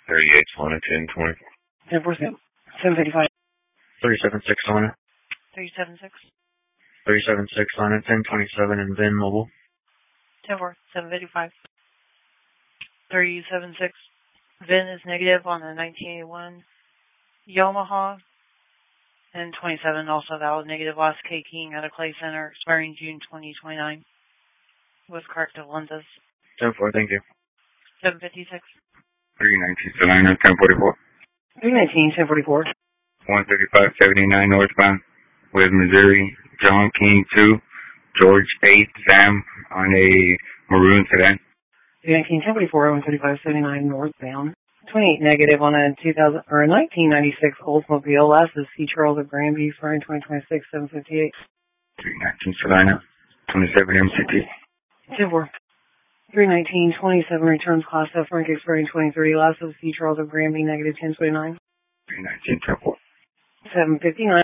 38 Solana 1020. 10%. 755. 376 Solana. 376. 376 Solana 1027 and VIN mobile. 10-4. 755. 376. VIN is negative on the 1981 Yamaha. And 27 also valid negative lost K King at a Clay Center expiring June 2029 with corrective lenses. 10-4, thank you. 756. 319 Solana 1044. 319, 1044. 13579 northbound with Missouri, John King 2, George 8, Sam on a maroon sedan. 319, 1044, 13579 northbound. 28 negative on a 1996 Oldsmobile. Last is C. Charles of Granby, expiring 2026, 758. 319 Solana 27 MCT. 10-4. 319, 27 returns class F rank expiring 2030. Last is C. Charles of Granby, negative 1029. 319 10-4. 759.